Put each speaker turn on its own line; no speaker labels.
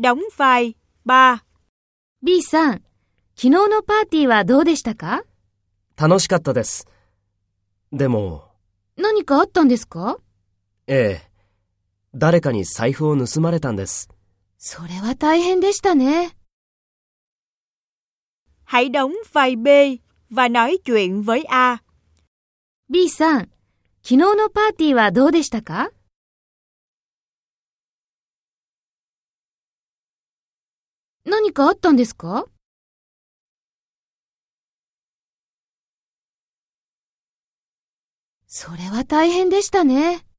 Đóng vai 3。
B さん、昨日のパーティーはどうでしたか？
楽しかったです。でも、
何かあったんですか？
ええ、誰かに財布を盗まれたんです。
それは大変でしたね。
Hãy đóng vai B và nói chuyện với A.
B さん、昨日のパーティーはどうでしたか？何かあったんですか？それは大変でしたね。